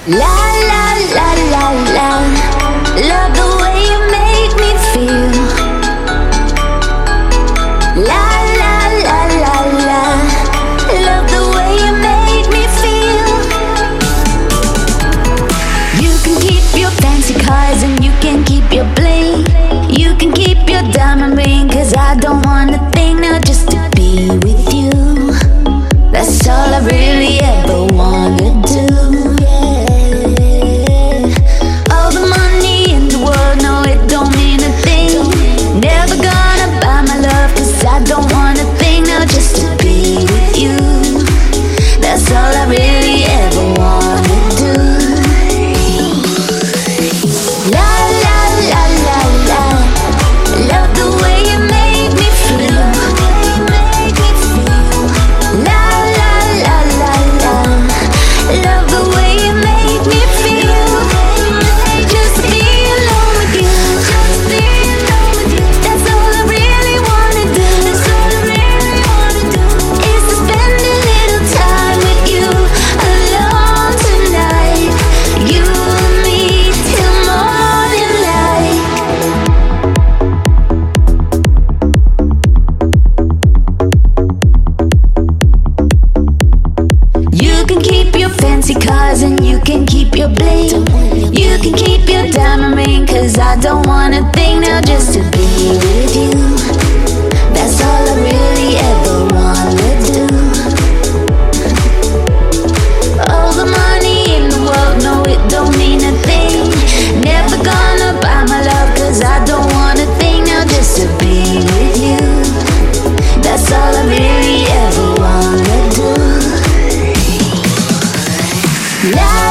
La la la la la, love the way you make me feel. La la la la la, love the way you make me feel. You can keep your fancy cars and you can keep your bling. You can keep your diamond ring, 'cause I don't want a thing now, just to be with you. That's all I really ever wanna do. All the money in the world, no, it don't mean a thing. Never gonna buy my love, 'cause I don't want a thing now, just to be with you. That's all I really ever wanna do. La la la la la, love the way you make me feel. La la la la la, love the way you make me feel. Just be alone with you. That's all I really wanna do. Is to spend a little time with you, alone tonight. You and me till morning light. You can keep your fancy cars and you can keep your bling. You can keep your diamond ring, 'cause I don't want a thing now, just to be with you. That's all I really ever wanna do. All the money in the world, no, it don't mean a thing. Never gonna buy my love, 'cause I don't want a thing now, just to be with you. That's all I really ever wanna do. La